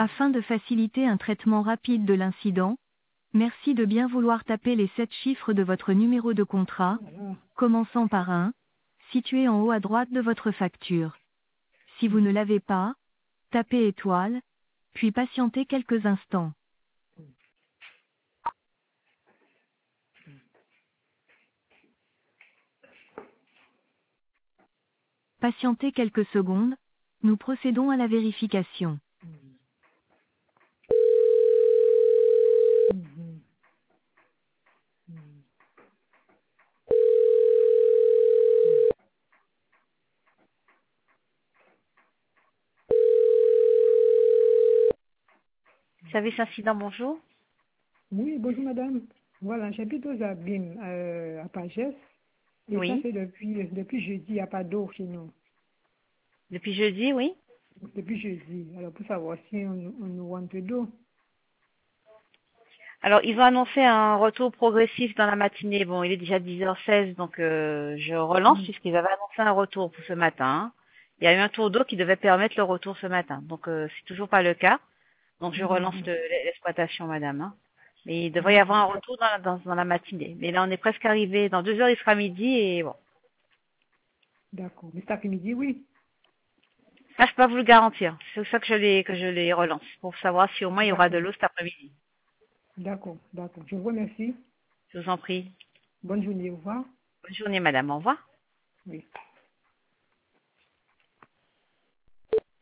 Afin de faciliter un traitement rapide de l'incident, merci de bien vouloir taper les 7 chiffres de votre numéro de contrat, Voilà. commençant par 1, situé en haut à droite de votre facture. Si vous ne l'avez pas, tapez étoile, puis patientez quelques instants. Patientez quelques secondes, nous procédons à la vérification. Mhm. Mhm. Service incident, bonjour. Oui, bonjour madame. Voilà, j'habite aux Abîmes, à Pagès. Et ça Oui. fait depuis jeudi, il n'y a pas d'eau chez nous. Depuis jeudi, oui. Depuis jeudi. Alors pour savoir si on nous rend un peu d'eau. Alors, ils ont annoncé un retour progressif dans la matinée. Bon, il est déjà 10h16, donc je relance Mhm. puisqu'ils avaient annoncé un retour pour ce matin. Il y a eu un tour d'eau qui devait permettre le retour ce matin. Donc, c'est toujours pas le cas. Donc, je relance Mhm. l'exploitation, madame, hein. Mais il devrait y avoir un D'accord. retour dans la matinée. Mais là, on est presque arrivé. Dans 2 heures, il sera midi et bon. D'accord. Mais cet après-midi, oui. Ça, je peux pas vous le garantir. C'est pour ça que je les relance. Pour savoir si au moins il y aura de D'accord. l'eau cet après-midi. D'accord. D'accord. Je vous remercie. Je vous en prie. Bonne journée. Au revoir. Bonne journée, madame. Au revoir. Oui.